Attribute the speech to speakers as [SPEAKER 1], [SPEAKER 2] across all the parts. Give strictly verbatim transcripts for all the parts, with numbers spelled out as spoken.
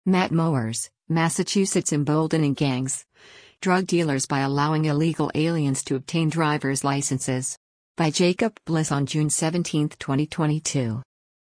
[SPEAKER 1] Matt Mowers, Massachusetts emboldening gangs. Drug dealers by allowing illegal aliens to obtain driver's licenses. By Jacob Bliss on June seventeenth, twenty twenty-two.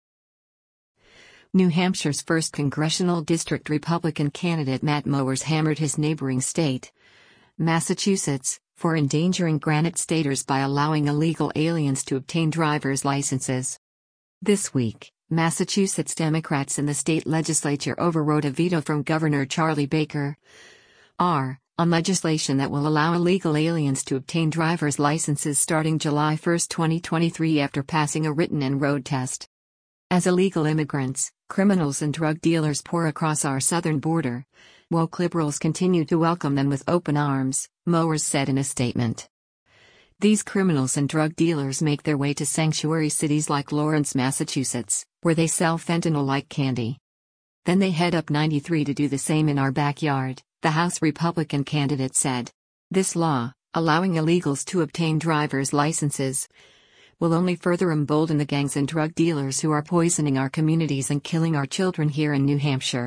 [SPEAKER 1] New Hampshire's first congressional district Republican candidate Matt Mowers hammered his neighboring state, Massachusetts, for endangering Granite Staters by allowing illegal aliens to obtain driver's licenses. This week, Massachusetts Democrats in the state legislature overrode a veto from Governor Charlie Baker R. on legislation that will allow illegal aliens to obtain driver's licenses starting July first, twenty twenty-three after passing a written and road test. As illegal immigrants, criminals and drug dealers pour across our southern border, woke liberals continue to welcome them with open arms, Mowers said in a statement. These criminals and drug dealers make their way to sanctuary cities like Lawrence, Massachusetts, where they sell fentanyl like candy. Then they head up ninety-three to do the same in our backyard, the House Republican candidate said. This law, allowing illegals to obtain driver's licenses, will only further embolden the gangs and drug dealers who are poisoning our communities and killing our children here in New Hampshire.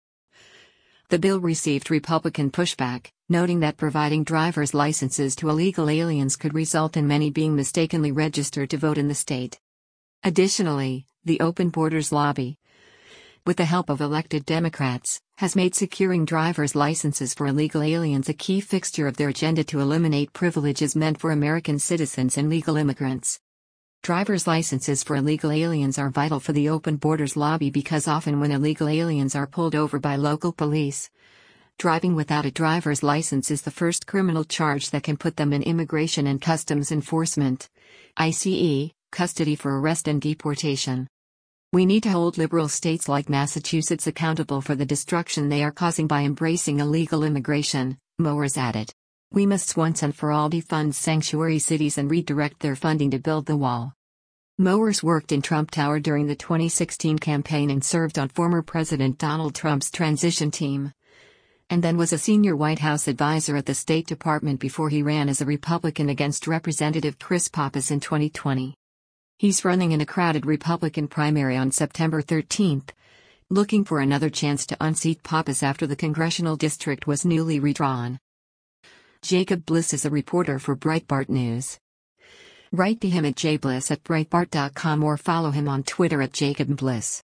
[SPEAKER 1] The bill received Republican pushback, noting that providing driver's licenses to illegal aliens could result in many being mistakenly registered to vote in the state. Additionally, the Open Borders lobby, with the help of elected Democrats, has made securing driver's licenses for illegal aliens a key fixture of their agenda to eliminate privileges meant for American citizens and legal immigrants. Driver's licenses for illegal aliens are vital for the Open Borders lobby because often when illegal aliens are pulled over by local police, driving without a driver's license is the first criminal charge that can put them in Immigration and Customs Enforcement (I C E) custody for arrest and deportation. We need to hold liberal states like Massachusetts accountable for the destruction they are causing by embracing illegal immigration, Mowers added. We must once and for all defund sanctuary cities and redirect their funding to build the wall. Mowers worked in Trump Tower during the twenty sixteen campaign and served on former President Donald Trump's transition team, and then was a senior White House advisor at the State Department before he ran as a Republican against Representative Chris Pappas in twenty twenty. He's running in a crowded Republican primary on September thirteenth, looking for another chance to unseat Pappas after the congressional district was newly redrawn. Jacob Bliss is a reporter for Breitbart News. Write to him at jbliss at breitbart dot com or follow him on Twitter at Jacob Bliss.